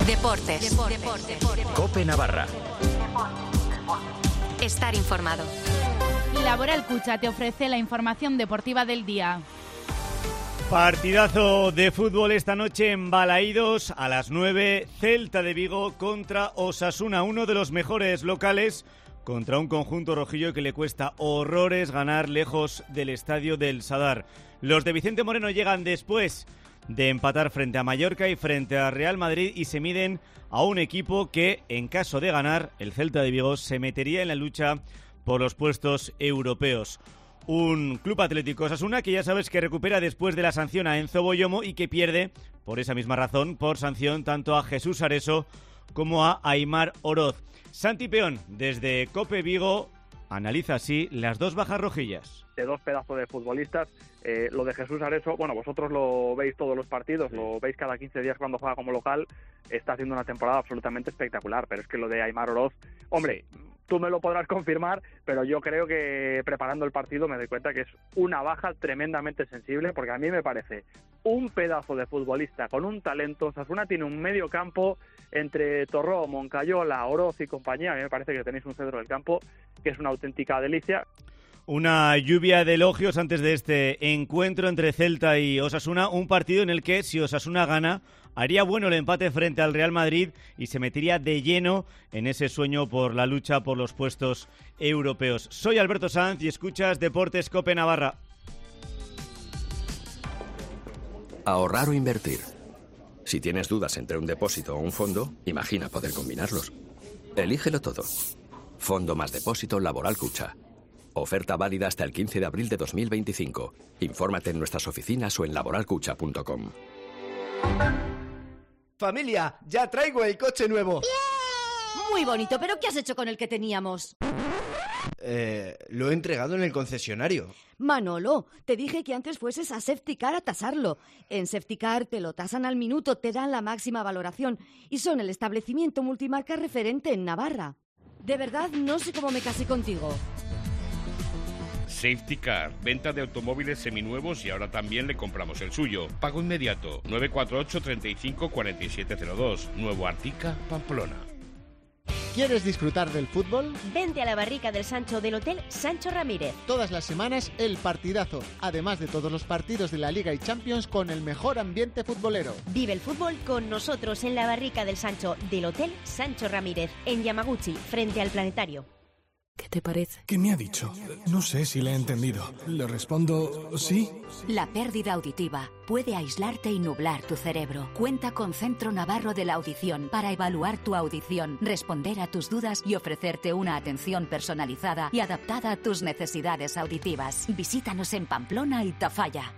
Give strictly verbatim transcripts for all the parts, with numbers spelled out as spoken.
Deportes. Deportes. Deportes. COPE Navarra. Estar informado. Laboral Cucha te ofrece la información deportiva del día. Partidazo de fútbol esta noche en Balaídos a las nueve. Celta de Vigo contra Osasuna, uno de los mejores locales contra un conjunto rojillo que le cuesta horrores ganar lejos del estadio del Sadar. Los de Vicente Moreno llegan después de empatar frente a Mallorca y frente a Real Madrid y se miden a un equipo que, en caso de ganar, el Celta de Vigo se metería en la lucha por los puestos europeos. Un Club Atlético Osasuna que ya sabes que recupera después de la sanción a Enzo Boyomo y que pierde, por esa misma razón, por sanción tanto a Jesús Areso como a Aimar Oroz. Santi Peón, desde COPE Vigo, analiza así las dos bajas rojillas. De dos pedazos de futbolistas, eh, lo de Jesús Areso, bueno, vosotros lo veis todos los partidos, lo veis cada quince días cuando juega como local, está haciendo una temporada absolutamente espectacular, pero es que lo de Aimar Oroz, hombre, tú me lo podrás confirmar, pero yo creo que preparando el partido me doy cuenta que es una baja tremendamente sensible, porque a mí me parece un pedazo de futbolista con un talento. Osasuna tiene un medio campo entre Torró, Moncayola, Oroz y compañía. A mí me parece que tenéis un centro del campo que es una auténtica delicia. Una lluvia de elogios antes de este encuentro entre Celta y Osasuna, un partido en el que si Osasuna gana haría bueno el empate frente al Real Madrid y se metería de lleno en ese sueño por la lucha por los puestos europeos. Soy Alberto Sanz y escuchas Deportes COPE Navarra. Ahorrar o invertir. Si tienes dudas entre un depósito o un fondo, imagina poder combinarlos. Elígelo todo. Fondo más depósito Laboral Cucha. Oferta válida hasta el quince de abril de dos mil veinticinco. Infórmate en nuestras oficinas o en laboral cucha punto com. Familia, ya traigo el coche nuevo. ¡Bien! Muy bonito, pero ¿qué has hecho con el que teníamos? Eh, lo he entregado en el concesionario. Manolo, te dije que antes fueses a Safetycar a tasarlo. En Safetycar te lo tasan al minuto, te dan la máxima valoración y son el establecimiento multimarca referente en Navarra. De verdad, no sé cómo me casé contigo. Safetycar, venta de automóviles seminuevos y ahora también le compramos el suyo. Pago inmediato, nueve cuatro ocho, treinta y cinco, cuarenta y siete cero dos. Nuevo Artica, Pamplona. ¿Quieres disfrutar del fútbol? Vente a la barrica del Sancho del Hotel Sancho Ramírez. Todas las semanas el partidazo, además de todos los partidos de la Liga y Champions con el mejor ambiente futbolero. Vive el fútbol con nosotros en la barrica del Sancho del Hotel Sancho Ramírez, en Yamaguchi, frente al Planetario. ¿Qué te parece? ¿Qué me ha dicho? No sé si le he entendido. Le respondo sí. La pérdida auditiva puede aislarte y nublar tu cerebro. Cuenta con Centro Navarro de la Audición para evaluar tu audición, responder a tus dudas y ofrecerte una atención personalizada y adaptada a tus necesidades auditivas. Visítanos en Pamplona y Tafalla.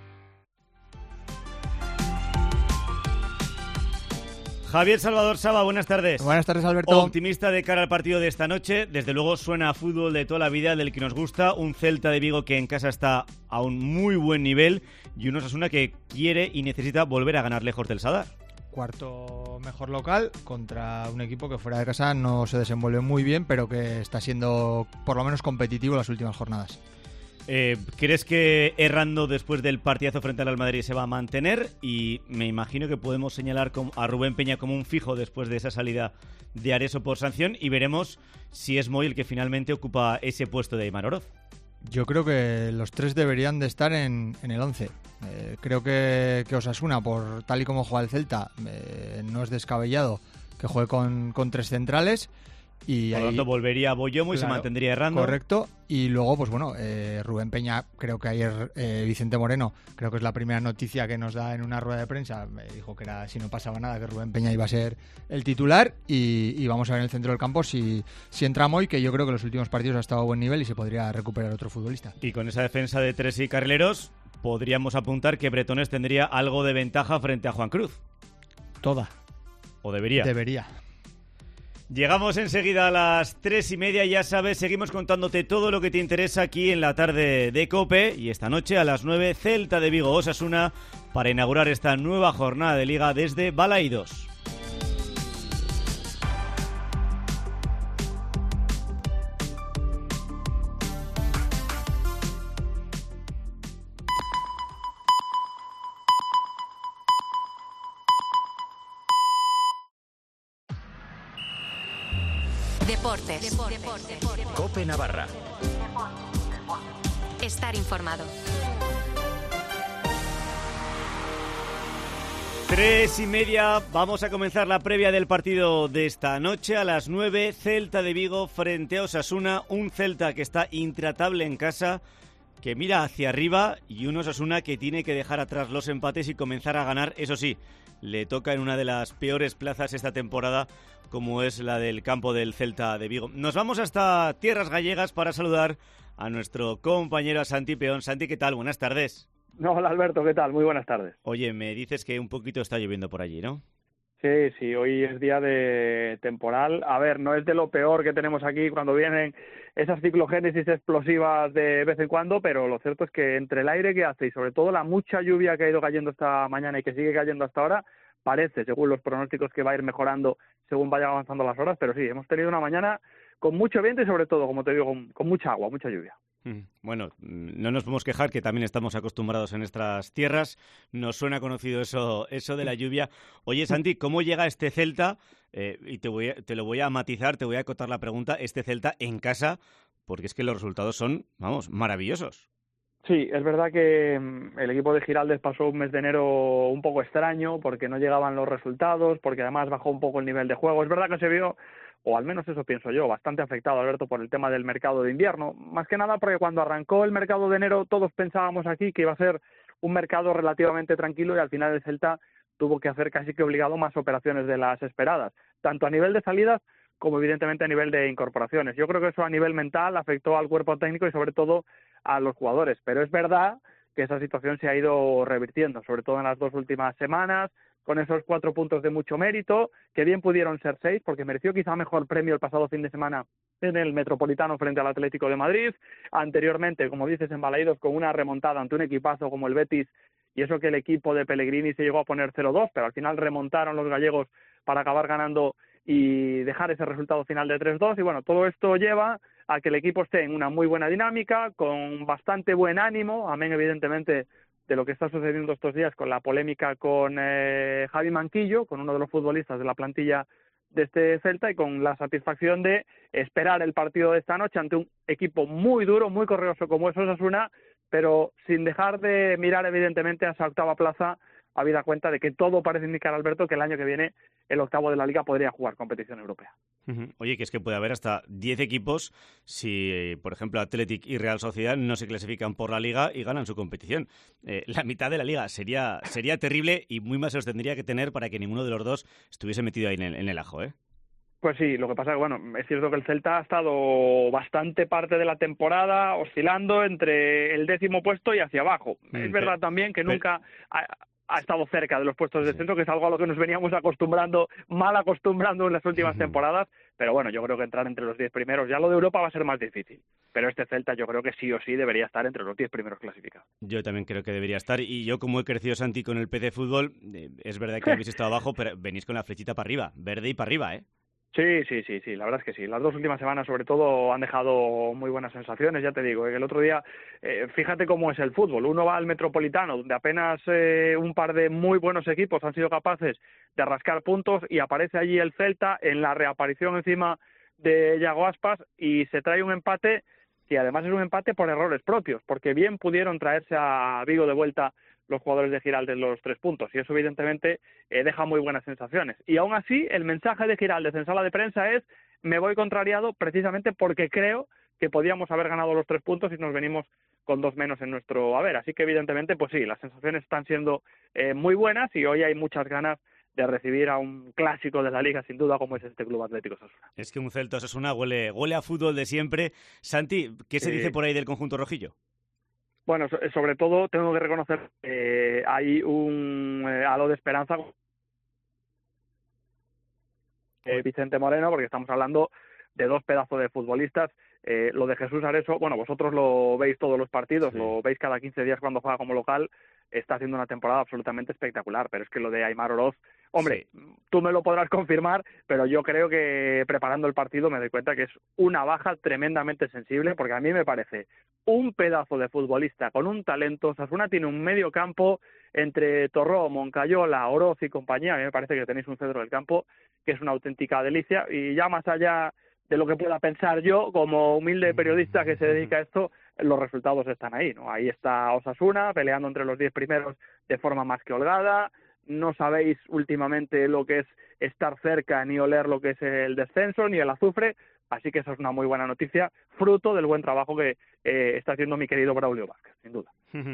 Javier Salvador Saba, buenas tardes. Buenas tardes, Alberto. Optimista de cara al partido de esta noche. Desde luego suena a fútbol de toda la vida, del que nos gusta. Un Celta de Vigo que en casa está a un muy buen nivel y un Osasuna que quiere y necesita volver a ganar lejos del Sadar. Cuarto mejor local contra un equipo que fuera de casa no se desenvuelve muy bien, pero que está siendo por lo menos competitivo en las últimas jornadas. Eh, ¿Crees que errando después del partidazo frente al Real Madrid se va a mantener? Y me imagino que podemos señalar a Rubén Peña como un fijo después de esa salida de Areso por sanción y veremos si es Moy el que finalmente ocupa ese puesto de Aimar Oroz. Yo creo que los tres deberían de estar en, en el once. Eh, creo que, que Osasuna, por tal y como juega el Celta, eh, no es descabellado que juegue con, con tres centrales. Y por lo tanto volvería a Boyomo y claro, se mantendría errando. Correcto. Y luego, pues bueno, eh, Rubén Peña, creo que ayer eh, Vicente Moreno, creo que es la primera noticia que nos da en una rueda de prensa, me dijo que era si no pasaba nada, que Rubén Peña iba a ser el titular y, y vamos a ver en el centro del campo si, si entra Moy, que yo creo que en los últimos partidos ha estado a buen nivel y se podría recuperar otro futbolista. Y con esa defensa de tres y carrileros, podríamos apuntar que Bretones tendría algo de ventaja frente a Juan Cruz. Toda. ¿O debería? Debería. Llegamos enseguida a las tres y media, ya sabes, seguimos contándote todo lo que te interesa aquí en la tarde de COPE y esta noche a las nueve Celta de Vigo Osasuna para inaugurar esta nueva jornada de Liga desde Balaídos. Deportes. Deportes. COPE Navarra. Estar informado. Tres y media, vamos a comenzar la previa del partido de esta noche. A las nueve, Celta de Vigo frente a Osasuna. Un Celta que está intratable en casa, que mira hacia arriba, y un Osasuna que tiene que dejar atrás los empates y comenzar a ganar. Eso sí, le toca en una de las peores plazas esta temporada, como es la del campo del Celta de Vigo. Nos vamos hasta tierras gallegas para saludar a nuestro compañero Santi Peón. Santi, ¿qué tal? Buenas tardes. No, hola Alberto, ¿qué tal? Muy buenas tardes. Oye, me dices que un poquito está lloviendo por allí, ¿no? Sí, sí, hoy es día de temporal. A ver, no es de lo peor que tenemos aquí cuando vienen esas ciclogénesis explosivas de vez en cuando, pero lo cierto es que entre el aire que hace y sobre todo la mucha lluvia que ha ido cayendo esta mañana y que sigue cayendo hasta ahora, parece, según los pronósticos, que va a ir mejorando según vayan avanzando las horas, pero sí, hemos tenido una mañana con mucho viento y sobre todo, como te digo, con, con mucha agua, mucha lluvia. Bueno, no nos podemos quejar, que también estamos acostumbrados en nuestras tierras. Nos suena conocido eso eso de la lluvia. Oye, Santi, ¿cómo llega este Celta? Eh, y te, voy a, te lo voy a matizar, te voy a acotar la pregunta. Este Celta en casa, porque es que los resultados son, vamos, maravillosos. Sí, es verdad que el equipo de Giraldez pasó un mes de enero un poco extraño porque no llegaban los resultados, porque además bajó un poco el nivel de juego. Es verdad que se vio, o al menos eso pienso yo, bastante afectado, Alberto, por el tema del mercado de invierno. Más que nada porque cuando arrancó el mercado de enero todos pensábamos aquí que iba a ser un mercado relativamente tranquilo y al final el Celta tuvo que hacer casi que obligado más operaciones de las esperadas, tanto a nivel de salidas como evidentemente a nivel de incorporaciones. Yo creo que eso a nivel mental afectó al cuerpo técnico y sobre todo a los jugadores, pero es verdad que esa situación se ha ido revirtiendo, sobre todo en las dos últimas semanas, con esos cuatro puntos de mucho mérito, que bien pudieron ser seis, porque mereció quizá mejor premio el pasado fin de semana en el Metropolitano frente al Atlético de Madrid. Anteriormente, como dices, en Balaídos, con una remontada ante un equipazo como el Betis, y eso que el equipo de Pellegrini se llegó a poner cero dos, pero al final remontaron los gallegos para acabar ganando y dejar ese resultado final de tres dos. Y bueno, todo esto lleva a que el equipo esté en una muy buena dinámica, con bastante buen ánimo, amén evidentemente de lo que está sucediendo estos días con la polémica con eh, Javi Manquillo, con uno de los futbolistas de la plantilla de este Celta, y con la satisfacción de esperar el partido de esta noche ante un equipo muy duro, muy correoso como es Osasuna, pero sin dejar de mirar evidentemente a esa octava plaza, habida cuenta de que todo parece indicar, Alberto, que el año que viene el octavo de la Liga podría jugar competición europea. Uh-huh. Oye, que es que puede haber hasta diez equipos si, por ejemplo, Athletic y Real Sociedad no se clasifican por la Liga y ganan su competición. Eh, la mitad de la Liga sería sería terrible y muy más se los tendría que tener para que ninguno de los dos estuviese metido ahí en el, en el ajo, ¿eh? Pues sí, lo que pasa es que, bueno, es cierto que el Celta ha estado bastante parte de la temporada oscilando entre el décimo puesto y hacia abajo. Mm, es verdad pero, también que pero, nunca ha, ha estado cerca de los puestos de descenso, que es algo a lo que nos veníamos acostumbrando, mal acostumbrando en las últimas uh-huh. temporadas, pero bueno, yo creo que entrar entre los diez primeros, ya lo de Europa va a ser más difícil, pero este Celta yo creo que sí o sí debería estar entre los diez primeros clasificados. Yo también creo que debería estar, y yo como he crecido, Santi, con el P C Fútbol, eh, es verdad que habéis estado abajo, pero venís con la flechita para arriba, verde y para arriba, ¿eh? Sí, sí, sí, sí, la verdad es que sí. Las dos últimas semanas, sobre todo, han dejado muy buenas sensaciones. Ya te digo, el otro día, eh, fíjate cómo es el fútbol. Uno va al Metropolitano, donde apenas eh, un par de muy buenos equipos han sido capaces de rascar puntos, y aparece allí el Celta en la reaparición encima de Yago Aspas y se trae un empate que además es un empate por errores propios, porque bien pudieron traerse a Vigo de vuelta los jugadores de Giraldez los tres puntos, y eso evidentemente eh, deja muy buenas sensaciones. Y aún así, el mensaje de Giraldez en sala de prensa es: me voy contrariado precisamente porque creo que podíamos haber ganado los tres puntos y nos venimos con dos menos en nuestro haber. Así que evidentemente, pues sí, las sensaciones están siendo eh, muy buenas, y hoy hay muchas ganas de recibir a un clásico de la Liga, sin duda, como es este Club Atlético Osasuna. Es que un Celta Osasuna huele, huele a fútbol de siempre. Santi, ¿qué se sí. dice por ahí del conjunto rojillo? Bueno, sobre todo tengo que reconocer que eh, hay un eh, halo de esperanza eh, Vicente Moreno, porque estamos hablando de dos pedazos de futbolistas. Eh, lo de Jesús Areso, bueno, vosotros lo veis todos los partidos, sí. lo veis cada quince días cuando juega como local, está haciendo una temporada absolutamente espectacular, pero es que lo de Aimar Oroz, hombre, sí. tú me lo podrás confirmar, pero yo creo que preparando el partido me doy cuenta que es una baja tremendamente sensible, porque a mí me parece un pedazo de futbolista con un talento. Osasuna tiene un medio campo entre Torró, Moncayola, Oroz y compañía. A mí me parece que tenéis un centro del campo que es una auténtica delicia, y ya más allá de lo que pueda pensar yo, como humilde periodista que se dedica a esto, los resultados están ahí, ¿no? Ahí está Osasuna peleando entre los diez primeros de forma más que holgada. No sabéis últimamente lo que es estar cerca, ni oler lo que es el descenso, ni el azufre, así que eso es una muy buena noticia, fruto del buen trabajo que eh, está haciendo mi querido Braulio Vázquez, sin duda.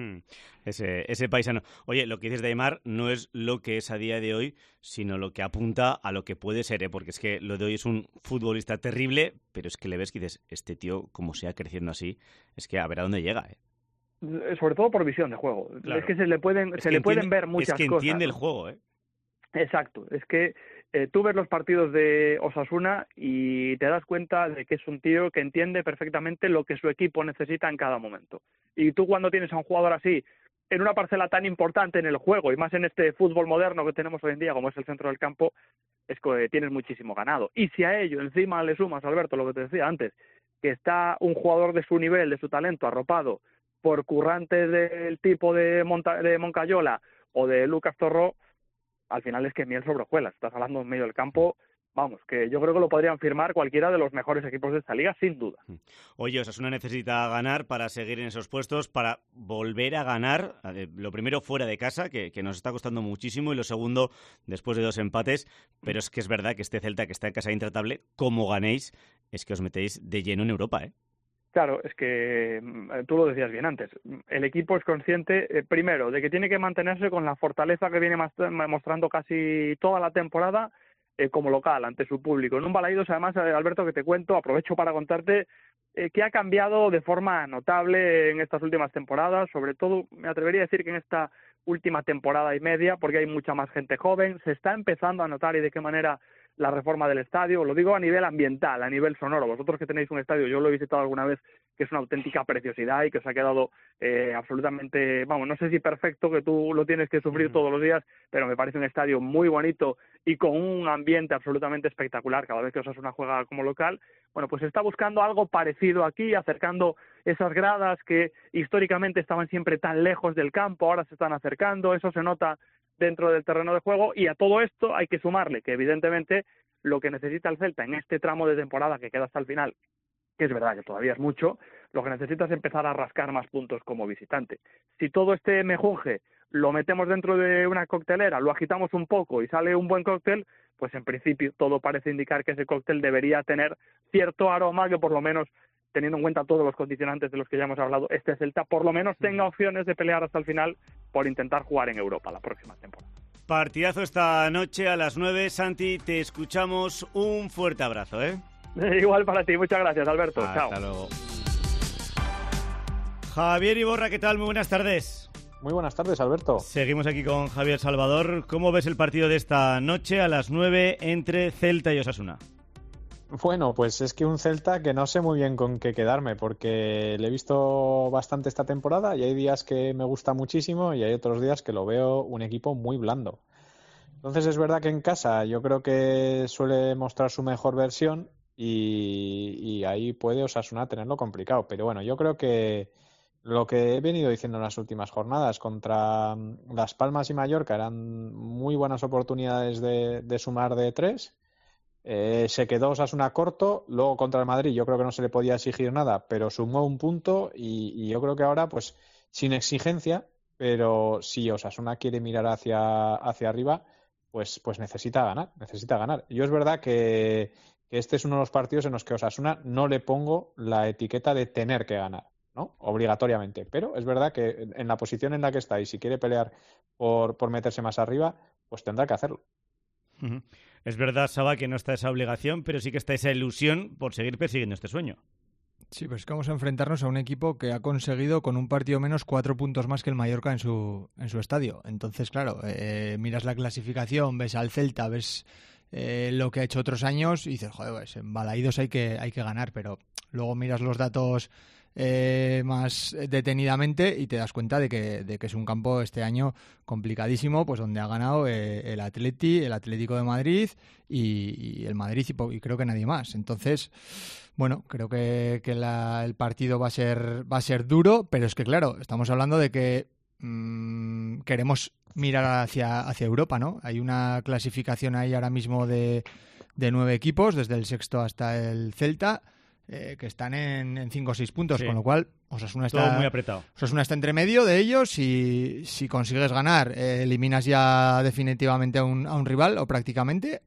ese, ese paisano. Oye, lo que dices de Aimar no es lo que es a día de hoy, sino lo que apunta a lo que puede ser, ¿eh? Porque es que lo de hoy es un futbolista terrible, pero es que le ves que dices, este tío, como sea creciendo así, es que a ver a dónde llega, ¿eh? Sobre todo por visión de juego. Claro. Es que se le pueden, es se que le entiende, pueden ver muchas cosas. Es que cosas, entiende ¿no? el juego, ¿eh? Exacto. Es que eh, tú ves los partidos de Osasuna y te das cuenta de que es un tío que entiende perfectamente lo que su equipo necesita en cada momento. Y tú cuando tienes a un jugador así, en una parcela tan importante en el juego, y más en este fútbol moderno que tenemos hoy en día, como es el centro del campo, es que tienes muchísimo ganado. Y si a ello encima le sumas, Alberto, lo que te decía antes, que está un jugador de su nivel, de su talento, arropado por currantes del tipo de, Monta- de Moncayola o de Lucas Torró, al final es que miel sobre hojuelas. Estás hablando en medio del campo, vamos, que yo creo que lo podrían firmar cualquiera de los mejores equipos de esta liga, sin duda. Oye, Osasuna necesita ganar para seguir en esos puestos, para volver a ganar, lo primero fuera de casa, que, que nos está costando muchísimo, y lo segundo, después de dos empates, pero es que es verdad que este Celta que está en casa intratable, como ganéis, es que os metéis de lleno en Europa, ¿eh? Claro, es que tú lo decías bien antes. El equipo es consciente, eh, primero, de que tiene que mantenerse con la fortaleza que viene mostrando casi toda la temporada eh, como local, ante su público. En un Balaídos, además, Alberto, que te cuento, aprovecho para contarte eh, que ha cambiado de forma notable en estas últimas temporadas. Sobre todo, me atrevería a decir que en esta última temporada y media, porque hay mucha más gente joven, se está empezando a notar y de qué manera la reforma del estadio, lo digo a nivel ambiental, a nivel sonoro. Vosotros que tenéis un estadio, yo lo he visitado alguna vez, que es una auténtica preciosidad y que os ha quedado eh, absolutamente, vamos, no sé si perfecto, que tú lo tienes que sufrir todos los días, pero me parece un estadio muy bonito y con un ambiente absolutamente espectacular cada vez que Osasuna juega como local. Bueno, pues se está buscando algo parecido aquí, acercando esas gradas que históricamente estaban siempre tan lejos del campo, ahora se están acercando, eso se nota dentro del terreno de juego, y a todo esto hay que sumarle que evidentemente lo que necesita el Celta en este tramo de temporada que queda hasta el final, que es verdad que todavía es mucho, lo que necesita es empezar a rascar más puntos como visitante. Si todo este mejunje lo metemos dentro de una coctelera, lo agitamos un poco y sale un buen cóctel, pues en principio todo parece indicar que ese cóctel debería tener cierto aroma que por lo menos, teniendo en cuenta todos los condicionantes de los que ya hemos hablado, este Celta por lo menos tenga opciones de pelear hasta el final por intentar jugar en Europa la próxima temporada. Partidazo esta noche a las nueve. Santi, te escuchamos. Un fuerte abrazo, ¿eh? Igual para ti. Muchas gracias, Alberto. Hasta Chao. luego. Javier Iborra, ¿qué tal? Muy buenas tardes. Muy buenas tardes, Alberto. Seguimos aquí con Javier Salvador. ¿Cómo ves el partido de esta noche a las nueve entre Celta y Osasuna? Bueno, pues es que un Celta que no sé muy bien con qué quedarme, porque le he visto bastante esta temporada y hay días que me gusta muchísimo y hay otros días que lo veo un equipo muy blando. Entonces es verdad que en casa yo creo que suele mostrar su mejor versión y, y ahí puede Osasuna tenerlo complicado. Pero bueno, yo creo que lo que he venido diciendo en las últimas jornadas contra Las Palmas y Mallorca eran muy buenas oportunidades de, de sumar de tres. Eh, se quedó Osasuna corto, luego contra el Madrid yo creo que no se le podía exigir nada, pero sumó un punto y, y yo creo que ahora pues sin exigencia, pero si Osasuna quiere mirar hacia, hacia arriba, pues, pues necesita ganar, necesita ganar. Yo es verdad que, que este es uno de los partidos en los que Osasuna no le pongo la etiqueta de tener que ganar, ¿no? Obligatoriamente, pero es verdad que en la posición en la que está y si quiere pelear por, por meterse más arriba, pues tendrá que hacerlo. Uh-huh. Es verdad, Saba, que no está esa obligación, pero sí que está esa ilusión por seguir persiguiendo este sueño. Sí, pues es que vamos a enfrentarnos a un equipo que ha conseguido con un partido menos cuatro puntos más que el Mallorca en su en su estadio. Entonces, claro, eh, miras la clasificación, ves al Celta, ves eh, lo que ha hecho otros años y dices, joder, pues en Balaídos hay que, hay que ganar, pero luego miras los datos Eh, más detenidamente y te das cuenta de que, de que es un campo este año complicadísimo, pues donde ha ganado eh, el Atleti, el Atlético de Madrid y, y el Madrid y, y creo que nadie más. Entonces, bueno, creo que, que la, el partido va a ser va a ser duro, pero es que claro, estamos hablando de que mmm, queremos mirar hacia, hacia Europa, ¿no? Hay una clasificación ahí ahora mismo de de nueve equipos, desde el sexto hasta el Celta, eh, que están en, en cinco o seis puntos, sí. Con lo cual Osasuna está, todo muy apretado. Osasuna está entre medio de ellos y si consigues ganar, eh, eliminas ya definitivamente a un, a un rival, o prácticamente,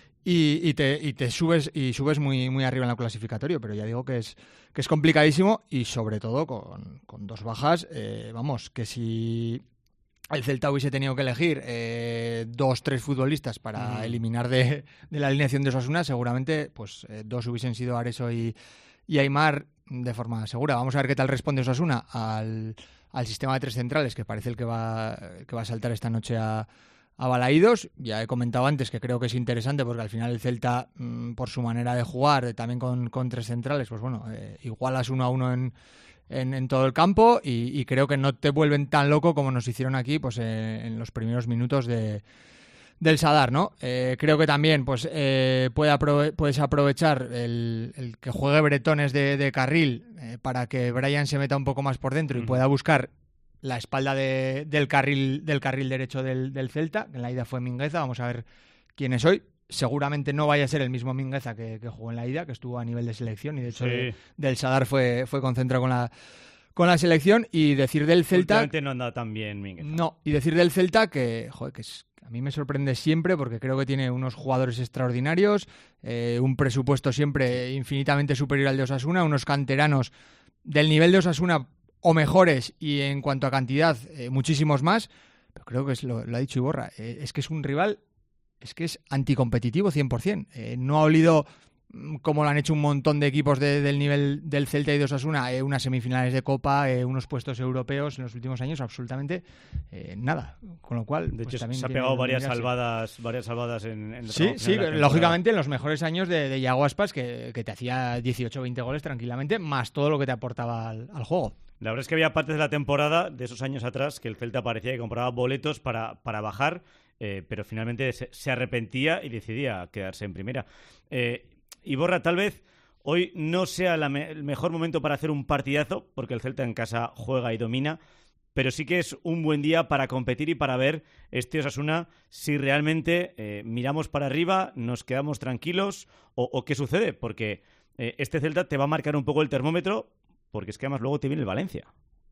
y, y, te, y te subes y subes muy, muy arriba en el clasificatorio, pero ya digo que es, que es complicadísimo y sobre todo con, con dos bajas, eh, vamos, que si el Celta hubiese tenido que elegir eh, dos, tres futbolistas para mm. eliminar de, de la alineación de Osasuna, seguramente pues eh, dos hubiesen sido Areso y, y Aimar de forma segura. Vamos a ver qué tal responde Osasuna al, al sistema de tres centrales, que parece el que va, que va a saltar esta noche a, a Balaídos. Ya he comentado antes que creo que es interesante porque al final el Celta, mmm, por su manera de jugar, eh, también con, con tres centrales, pues bueno, eh, igualas uno a uno en... En, en todo el campo y, y creo que no te vuelven tan loco como nos hicieron aquí pues eh, en los primeros minutos de, del Sadar, ¿no? Eh, creo que también pues eh, puede aprove- puedes aprovechar el, el que juegue Bretones de, de carril eh, para que Brian se meta un poco más por dentro y uh-huh. pueda buscar la espalda de, del carril del carril derecho del, del Celta, que en la ida fue Mingueza. Vamos a ver quién es hoy. Seguramente no vaya a ser el mismo Mingueza que, que jugó en la ida, que estuvo a nivel de selección y de hecho sí. de, del Sadar fue, fue concentrado con la, con la selección. Y decir del Celta... Últimamente no ha andado tan bien Mingueza. No, y decir del Celta que, joder, que es, a mí me sorprende siempre porque creo que tiene unos jugadores extraordinarios, eh, un presupuesto siempre infinitamente superior al de Osasuna, unos canteranos del nivel de Osasuna o mejores y en cuanto a cantidad eh, muchísimos más, pero creo que es lo, lo ha dicho Iborra, eh, es que es un rival... Es que es anticompetitivo cien por ciento. Eh, no ha olido, como lo han hecho un montón de equipos de, del nivel del Celta y de Osasuna, eh, unas semifinales de Copa, eh, unos puestos europeos en los últimos años, absolutamente eh, nada. Con lo cual, de pues, hecho, también se ha pegado varias salvadas, varias salvadas en, en Sí, sí, lógicamente en los mejores años de, de Iago Aspas, que, que te hacía dieciocho o veinte goles tranquilamente, más todo lo que te aportaba al, al juego. La verdad es que había partes de la temporada, de esos años atrás, que el Celta parecía que compraba boletos para, para bajar. Eh, pero finalmente se, se arrepentía y decidía quedarse en primera. Eh, Iborra, tal vez hoy no sea la me- el mejor momento para hacer un partidazo, porque el Celta en casa juega y domina, pero sí que es un buen día para competir y para ver este Osasuna si realmente eh, miramos para arriba, nos quedamos tranquilos o, o qué sucede, porque eh, este Celta te va a marcar un poco el termómetro, porque es que además luego te viene el Valencia.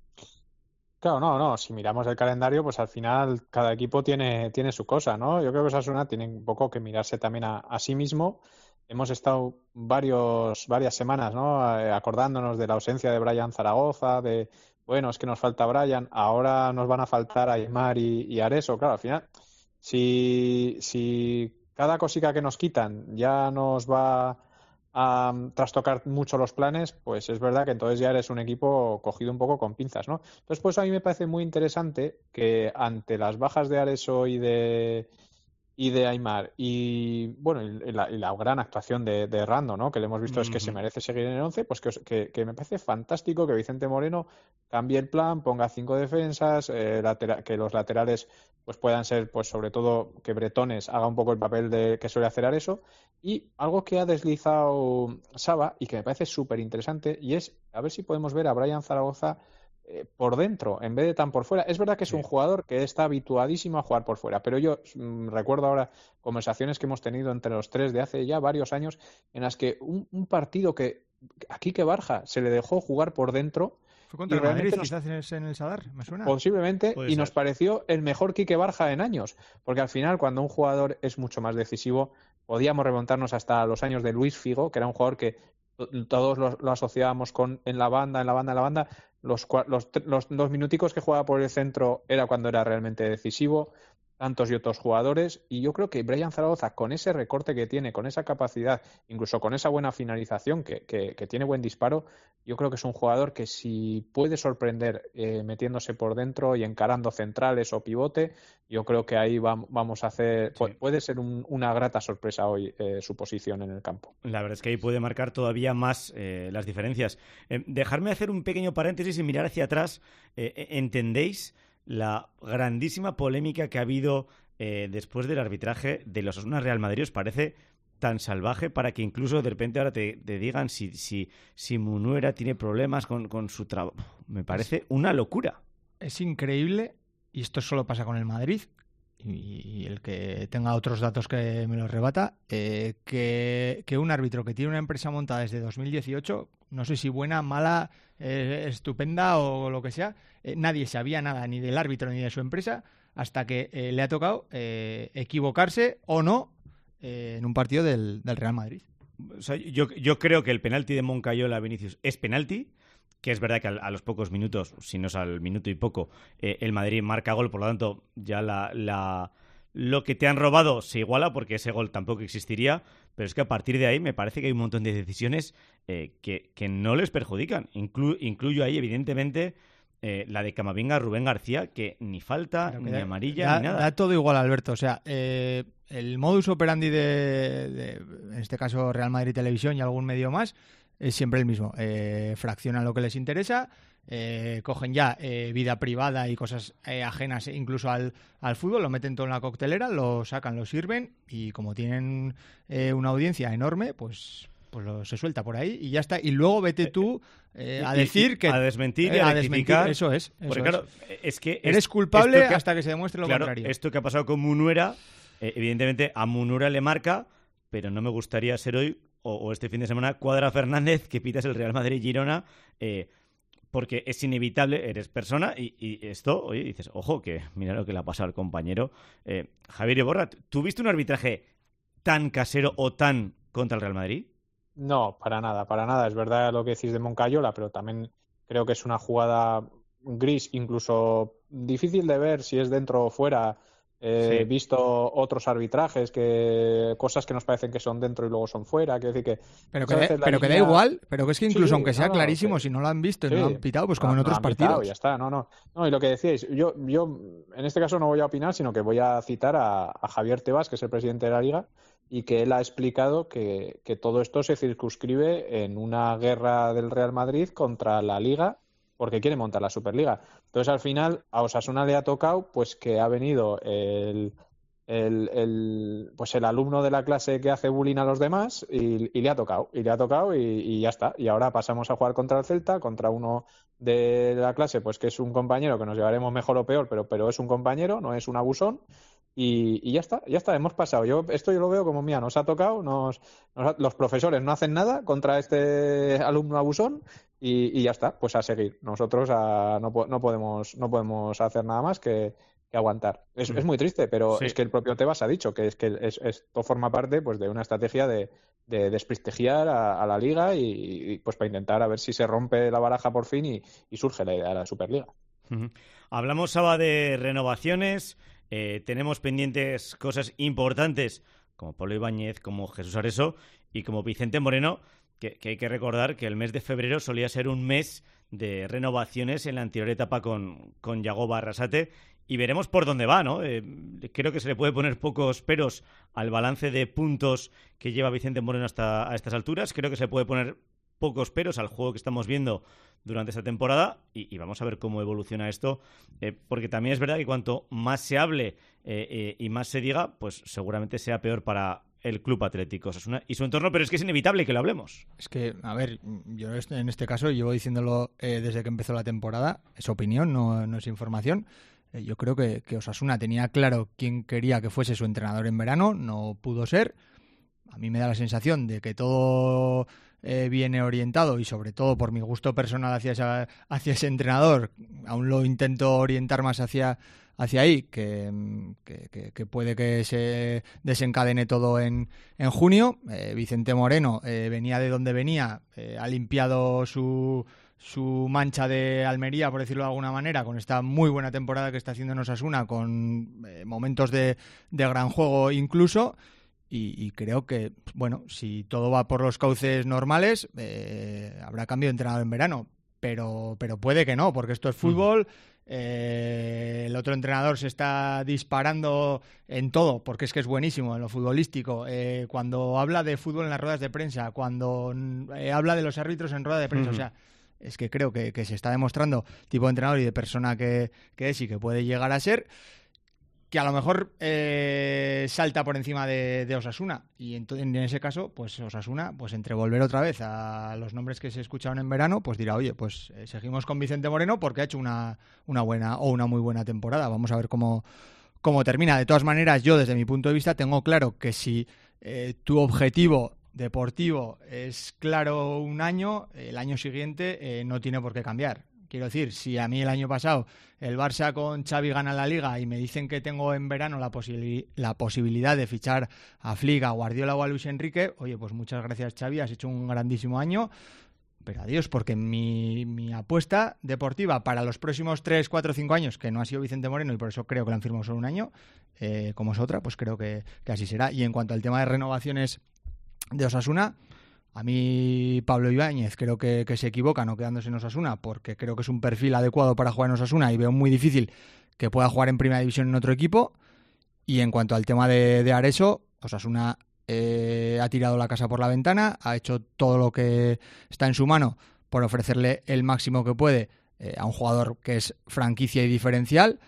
Claro, no, no. Si miramos el calendario, pues al final cada equipo tiene, tiene su cosa, ¿no? Yo creo que Osasuna tiene un poco que mirarse también a, a sí mismo. Hemos estado varios, varias semanas, ¿no? Acordándonos de la ausencia de Brian Zaragoza, de, bueno, es que nos falta Brian, ahora nos van a faltar Aimar y, y Areso. Claro, al final, si, si cada cosica que nos quitan ya nos va a trastocar mucho los planes, pues es verdad que entonces ya eres un equipo cogido un poco con pinzas, ¿no? Entonces, pues a mí me parece muy interesante que ante las bajas de Areso y de y de Aimar y bueno y la, y la gran actuación de, de Rando, ¿no? Que le hemos visto uh-huh. es que se merece seguir en el once, pues que, que, que me parece fantástico que Vicente Moreno cambie el plan, ponga cinco defensas, eh, latera, que los laterales pues puedan ser, pues sobre todo que Bretones haga un poco el papel de que suele hacer Areso. Y algo que ha deslizado Saba y que me parece súper interesante y es a ver si podemos ver a Brian Zaragoza eh, por dentro en vez de tan por fuera. Es verdad que es sí. un jugador que está habituadísimo a jugar por fuera, pero yo mmm, recuerdo ahora conversaciones que hemos tenido entre los tres de hace ya varios años en las que un, un partido que a Quique Barja se le dejó jugar por dentro. ¿Fue contra el Madrid nos... quizás en el Sadar? ¿Me suena? Posiblemente, y nos pareció el mejor Quique Barja en años, porque al final cuando un jugador es mucho más decisivo, podíamos remontarnos hasta los años de Luis Figo, que era un jugador que todos lo, lo asociábamos con en la banda, en la banda, en la banda, los, los, los dos minuticos que jugaba por el centro era cuando era realmente decisivo, tantos y otros jugadores, y yo creo que Brian Zaragoza, con ese recorte que tiene, con esa capacidad, incluso con esa buena finalización, que, que, que tiene buen disparo, yo creo que es un jugador que si puede sorprender eh, metiéndose por dentro y encarando centrales o pivote, yo creo que ahí va, vamos a hacer, sí. puede ser un, una grata sorpresa hoy eh, su posición en el campo. La verdad es que ahí puede marcar todavía más eh, las diferencias. Eh, dejarme hacer un pequeño paréntesis y mirar hacia atrás. Eh, ¿Entendéis la grandísima polémica que ha habido eh, después del arbitraje de los Osasuna Real Madrid? ¿Os parece tan salvaje para que incluso de repente ahora te, te digan si, si, si Munuera tiene problemas con, con su trabajo? Me parece una locura. Es increíble, y esto solo pasa con el Madrid, y el que tenga otros datos que me los rebata, eh, que, que un árbitro que tiene una empresa montada desde dos mil dieciocho, no sé si buena, mala, eh, estupenda o lo que sea, eh, nadie sabía nada ni del árbitro ni de su empresa hasta que eh, le ha tocado eh, equivocarse o no eh, en un partido del, del Real Madrid. O sea, yo, yo creo que el penalti de Moncayola a Vinicius es penalti, que es verdad que a, a los pocos minutos, si no es al minuto y poco, eh, el Madrid marca gol, por lo tanto ya la, la lo que te han robado se iguala porque ese gol tampoco existiría, pero es que a partir de ahí me parece que hay un montón de decisiones eh, que, que no les perjudican. Inclu, incluyo ahí, evidentemente, eh, la de Camavinga a Rubén García, que ni falta, ni da, amarilla, da, ni nada. Da todo igual, Alberto. O sea, eh, el modus operandi de, de, en este caso, Real Madrid Televisión y algún medio más, es siempre el mismo. Eh, fraccionan lo que les interesa, eh, cogen ya eh, vida privada y cosas eh, ajenas incluso al, al fútbol, lo meten todo en la coctelera, lo sacan, lo sirven y como tienen eh, una audiencia enorme, pues pues lo, se suelta por ahí y ya está. Y luego vete tú eh, a decir que... A desmentir, eh, a, a desmentir. Eso es. Eso Porque es. claro, es que... Eres es, culpable que, hasta que se demuestre lo claro, contrario. Esto que ha pasado con Munuera, eh, evidentemente a Munuera le marca, pero no me gustaría ser hoy o, o este fin de semana Cuadra Fernández que pitas el Real Madrid-Girona, eh, porque es inevitable, eres persona y, y esto, oye, dices, ojo, que mira lo que le ha pasado al compañero. Eh, Javier Iborra, ¿tuviste un arbitraje tan casero o tan contra el Real Madrid? No, para nada, para nada. Es verdad lo que decís de Moncayola, pero también creo que es una jugada gris, incluso difícil de ver si es dentro o fuera. He eh, sí. visto otros arbitrajes, que cosas que nos parecen que son dentro y luego son fuera. Quiero decir que pero que, de, pero línea... que da igual, pero que es que incluso sí, aunque sea no, clarísimo, que... si no lo han visto y sí, no lo han pitado, pues como no, en otros no partidos. Pitado, ya está, no, no. No, y lo que decíais, yo, yo en este caso no voy a opinar, sino que voy a citar a, a Javier Tebas, que es el presidente de la Liga, y que él ha explicado que, que todo esto se circunscribe en una guerra del Real Madrid contra la Liga, porque quiere montar la Superliga. Entonces, al final, a Osasuna le ha tocado pues que ha venido el, el, el, pues el alumno de la clase que hace bullying a los demás y, y le ha tocado, y le ha tocado y, y ya está. Y ahora pasamos a jugar contra el Celta, contra uno de la clase, pues que es un compañero que nos llevaremos mejor o peor, pero, pero es un compañero, no es un abusón. Y, y ya está, ya está, hemos pasado. Yo esto yo lo veo como, mía, nos ha tocado, nos, nos los profesores no hacen nada contra este alumno abusón y, y ya está, pues a seguir. Nosotros a, no, no podemos no podemos hacer nada más que, que aguantar. Es, sí. es muy triste, pero sí. es que el propio Tebas ha dicho que es que es, esto forma parte pues de una estrategia de, de desprestigiar a, a la Liga y, y pues para intentar a ver si se rompe la baraja por fin y, y surge la idea de la Superliga. Uh-huh. Hablamos, Saba, de renovaciones. Eh, tenemos pendientes cosas importantes como Pablo Ibáñez, como Jesús Areso y como Vicente Moreno, que, que hay que recordar que el mes de febrero solía ser un mes de renovaciones en la anterior etapa con, con Yagoba Arrasate y veremos por dónde va, ¿no? Eh, creo que se le puede poner pocos peros al balance de puntos que lleva Vicente Moreno hasta a estas alturas. Creo que se puede poner pocos peros al juego que estamos viendo durante esta temporada y, y vamos a ver cómo evoluciona esto, eh, porque también es verdad que cuanto más se hable eh, eh, y más se diga, pues seguramente sea peor para el Club Atlético Osasuna y su entorno, pero es que es inevitable que lo hablemos. Es que, a ver, yo en este caso llevo diciéndolo eh, desde que empezó la temporada, es opinión, no, no es información. Eh, yo creo que, que Osasuna tenía claro quién quería que fuese su entrenador en verano, no pudo ser. A mí me da la sensación de que todo eh, viene orientado y sobre todo por mi gusto personal hacia, esa, hacia ese entrenador, aún lo intento orientar más hacia, hacia ahí, que, que, que puede que se desencadene todo en, en junio. Eh, Vicente Moreno eh, venía de donde venía, eh, ha limpiado su, su mancha de Almería, por decirlo de alguna manera, con esta muy buena temporada que está haciendo en Osasuna, con eh, momentos de, de gran juego incluso. Y, y creo que, bueno, si todo va por los cauces normales, eh, habrá cambio de entrenador en verano. Pero, pero puede que no, porque esto es fútbol. Eh, el otro entrenador se está disparando en todo, porque es que es buenísimo en lo futbolístico. Eh, cuando habla de fútbol en las ruedas de prensa, cuando eh, habla de los árbitros en rueda de prensa, uh-huh. o sea, es que creo que, que se está demostrando tipo de entrenador y de persona que, que es y que puede llegar a ser, que a lo mejor eh, salta por encima de, de Osasuna. Y en, en ese caso, pues Osasuna, pues entre volver otra vez a los nombres que se escucharon en verano, pues dirá, oye, pues eh, seguimos con Vicente Moreno porque ha hecho una, una buena o una muy buena temporada. Vamos a ver cómo, cómo termina. De todas maneras, yo desde mi punto de vista tengo claro que si eh, tu objetivo deportivo es claro un año, el año siguiente eh, no tiene por qué cambiar. Quiero decir, si a mí el año pasado el Barça con Xavi gana la Liga y me dicen que tengo en verano la, posibil- la posibilidad de fichar a Flick, a Guardiola o a Luis Enrique, oye, pues muchas gracias, Xavi, has hecho un grandísimo año, pero adiós, porque mi, mi apuesta deportiva para los próximos tres, cuatro, cinco años, que no ha sido Vicente Moreno y por eso creo que lo han firmado solo un año, eh, como es otra, pues creo que, que así será. Y en cuanto al tema de renovaciones de Osasuna, a mí Pablo Ibáñez creo que, que se equivoca no quedándose en Osasuna, porque creo que es un perfil adecuado para jugar en Osasuna y veo muy difícil que pueda jugar en Primera División en otro equipo. Y en cuanto al tema de, de Areso, Osasuna eh, ha tirado la casa por la ventana, ha hecho todo lo que está en su mano por ofrecerle el máximo que puede eh, a un jugador que es franquicia y diferencial.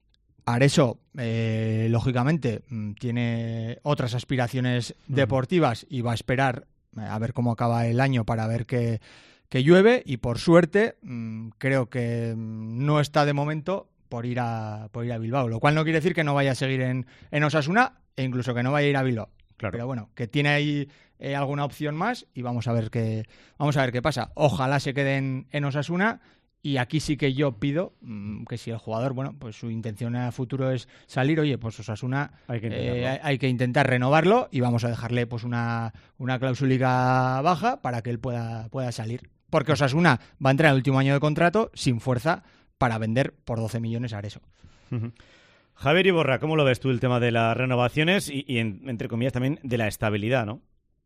Areso, eh, lógicamente, tiene otras aspiraciones deportivas y va a esperar a ver cómo acaba el año para ver que, que llueve, y por suerte mmm, creo que no está de momento por ir a por ir a Bilbao, lo cual no quiere decir que no vaya a seguir en, en Osasuna e incluso que no vaya a ir a Bilbao. Claro. Pero bueno, que tiene ahí eh, alguna opción más y vamos a ver qué vamos a ver qué pasa. Ojalá se quede en, en Osasuna. Y aquí sí que yo pido mmm, que si el jugador, bueno, pues su intención a futuro es salir, oye, pues Osasuna hay que, eh, hay, hay que intentar renovarlo y vamos a dejarle pues una, una cláusula baja para que él pueda, pueda salir. Porque Osasuna va a entrar en el último año de contrato sin fuerza para vender por doce millones a Areso. Uh-huh. Javier Iborra, ¿cómo lo ves tú el tema de las renovaciones y, y en, entre comillas también de la estabilidad, ¿no?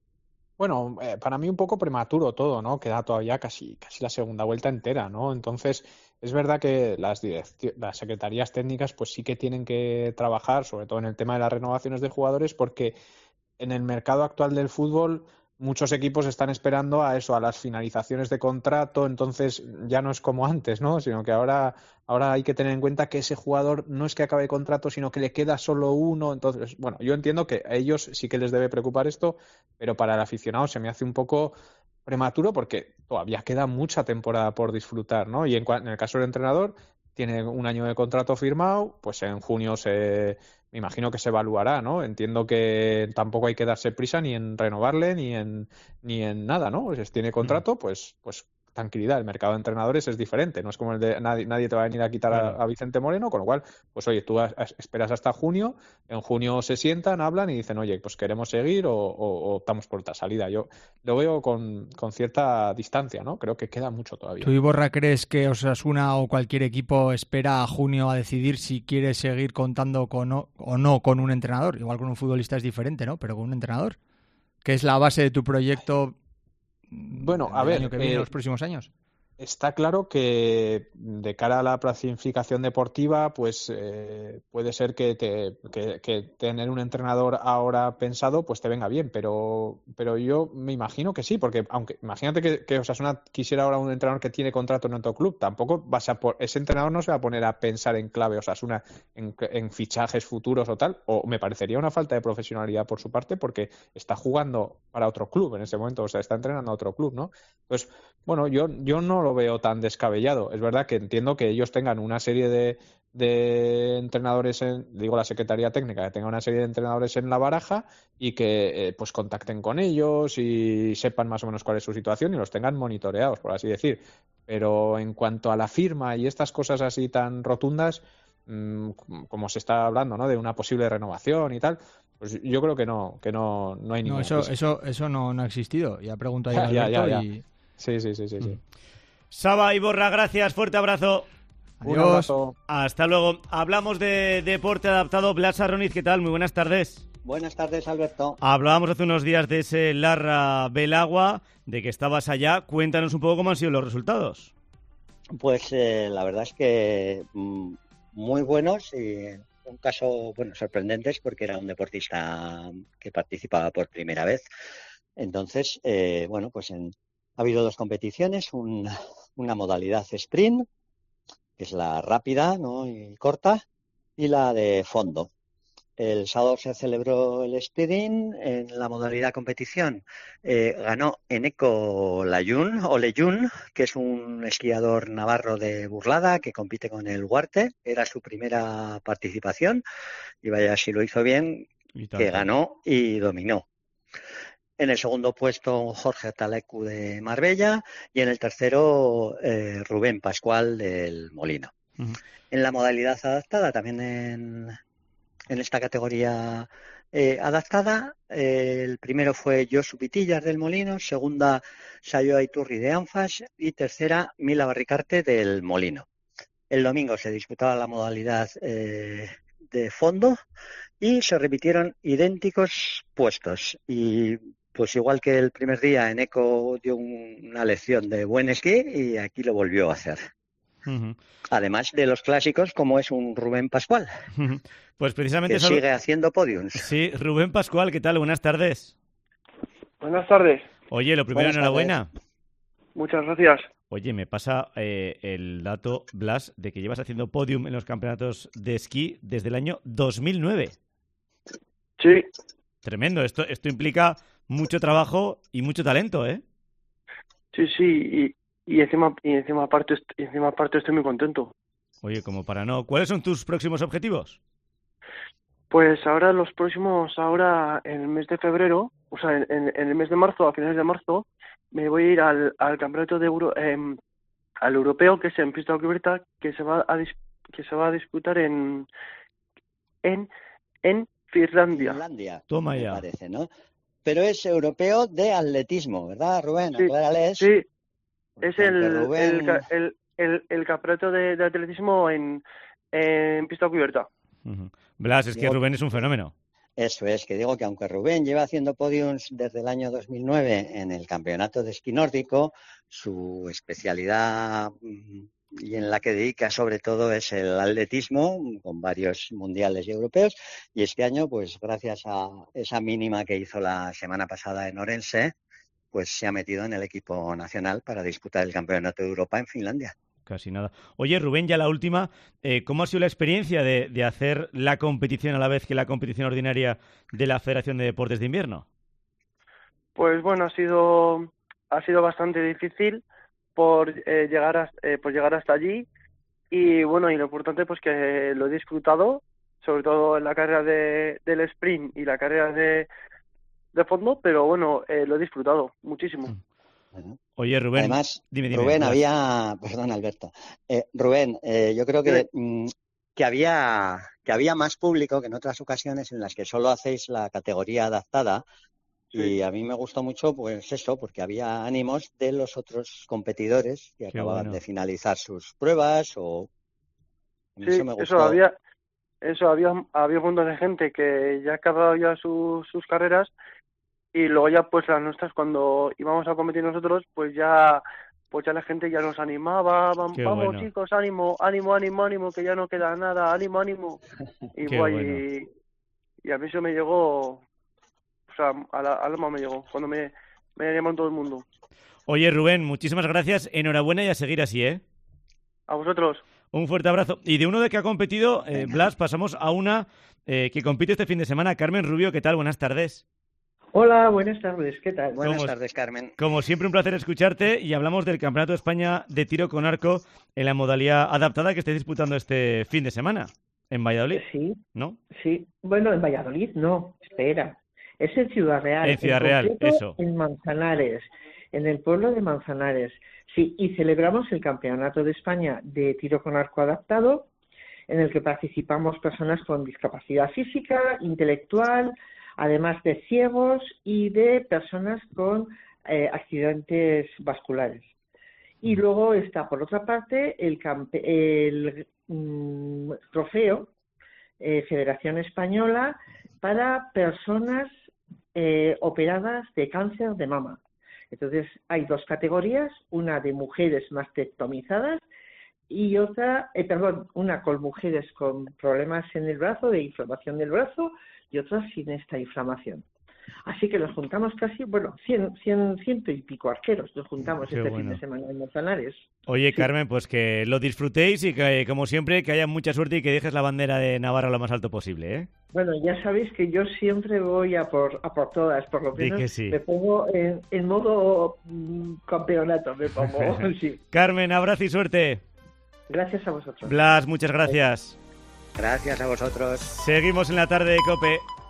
Bueno, eh, para mí un poco prematuro todo, ¿no? Queda todavía casi, casi la segunda vuelta entera, ¿no? Entonces, es verdad que las, direc- las secretarías técnicas pues sí que tienen que trabajar, sobre todo en el tema de las renovaciones de jugadores, porque en el mercado actual del fútbol muchos equipos están esperando a eso, a las finalizaciones de contrato, entonces ya no es como antes, ¿no? Sino que ahora, ahora hay que tener en cuenta que ese jugador no es que acabe contrato, sino que le queda solo uno. Entonces, bueno, yo entiendo que a ellos sí que les debe preocupar esto, pero para el aficionado se me hace un poco prematuro porque todavía queda mucha temporada por disfrutar, ¿no? Y en, en el caso del entrenador, tiene un año de contrato firmado, pues en junio se... me imagino que se evaluará, ¿no? Entiendo que tampoco hay que darse prisa ni en renovarle ni en ni en nada, ¿no? Si tiene contrato, pues pues tranquilidad. El mercado de entrenadores es diferente, no es como el de nadie, nadie te va a venir a quitar a, a Vicente Moreno, con lo cual, pues oye, tú a, a, esperas hasta junio, en junio se sientan, hablan y dicen, oye, pues queremos seguir o, o, o optamos por otra salida. Yo lo veo con, con cierta distancia, ¿no? Creo que queda mucho todavía. ¿Tú, Iborra, crees que Osasuna o cualquier equipo espera a junio a decidir si quiere seguir contando con o, o no con un entrenador? Igual con un futbolista es diferente, ¿no? Pero con un entrenador, que es la base de tu proyecto. Bueno, a el ver, año que viene, eh, los próximos años. Está claro que de cara a la planificación deportiva, pues eh, puede ser que, te, que, que tener un entrenador ahora pensado pues te venga bien, pero pero yo me imagino que sí, porque aunque imagínate que, que Osasuna quisiera ahora un entrenador que tiene contrato en otro club, tampoco vas a por, ese entrenador no se va a poner a pensar en clave Osasuna, en, en fichajes futuros o tal, o me parecería una falta de profesionalidad por su parte porque está jugando para otro club en ese momento, o sea, está entrenando a otro club, ¿no? Entonces, bueno, yo, yo no lo veo tan descabellado. Es verdad que entiendo que ellos tengan una serie de, de entrenadores, en, digo la Secretaría Técnica, que tenga una serie de entrenadores en la baraja y que eh, pues contacten con ellos y sepan más o menos cuál es su situación y los tengan monitoreados, por así decir. Pero en cuanto a la firma y estas cosas así tan rotundas, mmm, como se está hablando, ¿no? De una posible renovación y tal, pues yo creo que no, que no, no hay ningún. No, eso, eso, eso no, no ha existido. Ya pregunto ahí a ya, Alberto ya, ya. y... Sí, sí, sí, sí, sí. Saba Iborra, gracias, fuerte abrazo. Un abrazo. Hasta luego. Hablamos de deporte adaptado. Blas Arroniz, ¿qué tal? Muy buenas tardes. Buenas tardes, Alberto. Hablábamos hace unos días de ese Larra Belagua, de que estabas allá. Cuéntanos un poco cómo han sido los resultados. Pues eh, la verdad es que mm, muy buenos y un caso, bueno, sorprendentes porque era un deportista que participaba por primera vez. Entonces, eh, bueno, pues en, ha habido dos competiciones, un, una modalidad sprint, que es la rápida, ¿no? Y corta, y la de fondo. El sábado se celebró el sprint en la modalidad competición. Eh, ganó Eneco Layún, o Leyún, que es un esquiador navarro de Burlada que compite con el Huarte. Era su primera participación y vaya si lo hizo bien, que ganó y dominó. En el segundo puesto, Jorge Talecu de Marbella y en el tercero, eh, Rubén Pascual del Molino. Uh-huh. En la modalidad adaptada, también en, en esta categoría eh, adaptada, eh, el primero fue Josu Pitillas del Molino, segunda, Sayo Aiturri de Anfas y tercera, Mila Barricarte del Molino. El domingo se disputaba la modalidad eh, de fondo y se repitieron idénticos puestos. Y pues igual que el primer día, Eneco dio un, una lección de buen esquí y aquí lo volvió a hacer. Uh-huh. Además de los clásicos, como es un Rubén Pascual. Uh-huh. Pues precisamente que solo... sigue haciendo podiums. Sí, Rubén Pascual, ¿qué tal? Buenas tardes. Buenas tardes. Oye, lo primero, Buenas enhorabuena. tardes. Muchas gracias. Oye, me pasa eh, el dato, Blas, de que llevas haciendo podium en los campeonatos de esquí desde el año dos mil nueve. Sí. Tremendo. Esto, esto implica mucho trabajo y mucho talento, ¿eh? Sí, sí. Y, y encima, y encima aparte, y encima aparte estoy muy contento. Oye, como para no. ¿Cuáles son tus próximos objetivos? Pues ahora los próximos, ahora en el mes de febrero, o sea, en, en el mes de marzo, a finales de marzo, me voy a ir al, al campeonato de Euro, eh, al europeo, que es en pista cubierta, que se va a dis, que se va a disputar en en en Finlandia. Finlandia. Toma ya. Me parece, ¿no? Pero es europeo de atletismo, ¿verdad, Rubén? Sí, Aclárales. sí. Es el, Rubén... el, el, el, el campeonato de, de atletismo en, en pista cubierta. Uh-huh. Blas, es que digo, Rubén es un fenómeno. Eso es, que digo que aunque Rubén lleva haciendo podiums desde el año dos mil nueve en el campeonato de esquí nórdico, su especialidad y en la que dedica sobre todo es el atletismo, con varios mundiales y europeos, y este año, pues gracias a esa mínima que hizo la semana pasada en Orense, pues se ha metido en el equipo nacional para disputar el Campeonato de Europa en Finlandia. Casi nada. Oye, Rubén, ya la última, eh, ¿cómo ha sido la experiencia de, de hacer la competición a la vez que la competición ordinaria de la Federación de Deportes de Invierno? Pues bueno, ha sido ha sido bastante difícil por eh, llegar a, eh, por llegar hasta allí y bueno, y lo importante pues que lo he disfrutado, sobre todo en la carrera de, del sprint y la carrera de, de fondo, pero bueno, eh, lo he disfrutado muchísimo. Mm. Bueno. Oye, Rubén, además, dime, dime, Rubén, ¿verdad? había, perdón, Alberto, eh, Rubén, eh, yo creo que, mm, que había que había más público que en otras ocasiones en las que solo hacéis la categoría adaptada, sí. Y a mí me gustó mucho, pues eso, porque había ánimos de los otros competidores que Qué acababan bueno. de finalizar sus pruebas o Sí, eso me gustó. eso había, eso había, había un montón de gente que ya ha acabado ya sus sus carreras. Y luego ya pues las nuestras cuando íbamos a competir nosotros, pues ya pues ya la gente ya nos animaba, vamos, vamos bueno. chicos, ánimo, ánimo, ánimo, ánimo, que ya no queda nada, ánimo, ánimo. Y, Qué buah, bueno. y, y a mí eso me llegó, o sea, a la, al alma me llegó, cuando me, me llaman todo el mundo. Oye, Rubén, muchísimas gracias, enhorabuena y a seguir así, ¿eh? A vosotros. Un fuerte abrazo. Y de uno de que ha competido, eh, Blas, pasamos a una eh, que compite este fin de semana. Carmen Rubio, ¿qué tal? Buenas tardes. Hola, buenas tardes, ¿qué tal? Buenas Como- tardes, Carmen. Como siempre, un placer escucharte y hablamos del Campeonato de España de tiro con arco en la modalidad adaptada que estáis disputando este fin de semana en Valladolid, Sí, ¿no? sí. Bueno, en Valladolid no, espera. Es en Ciudad Real. En Ciudad Real, concreto, eso. En Manzanares, en el pueblo de Manzanares. Sí, y celebramos el Campeonato de España de tiro con arco adaptado, en el que participamos personas con discapacidad física, intelectual, además de ciegos y de personas con eh, accidentes vasculares. Y luego está, por otra parte, el, campe el mm, trofeo eh, Federación Española para personas eh, operadas de cáncer de mama. Entonces, hay dos categorías, una de mujeres mastectomizadas y otra, eh, perdón, una con mujeres con problemas en el brazo, de inflamación del brazo, y otra sin esta inflamación. Así que nos juntamos casi, bueno, cien, cien, ciento y pico arqueros, nos juntamos Qué este bueno. fin de semana en Manzanares. Oye, Sí. Carmen, pues que lo disfrutéis y que, como siempre, que haya mucha suerte y que dejes la bandera de Navarra lo más alto posible, ¿eh? Bueno, ya sabéis que yo siempre voy a por, a por todas, por lo Di menos que sí. me pongo en, en modo mm, campeonato, me pongo, sí. Carmen, abrazo y suerte. Gracias a vosotros. Blas, muchas gracias. Gracias a vosotros. Seguimos en la tarde de COPE.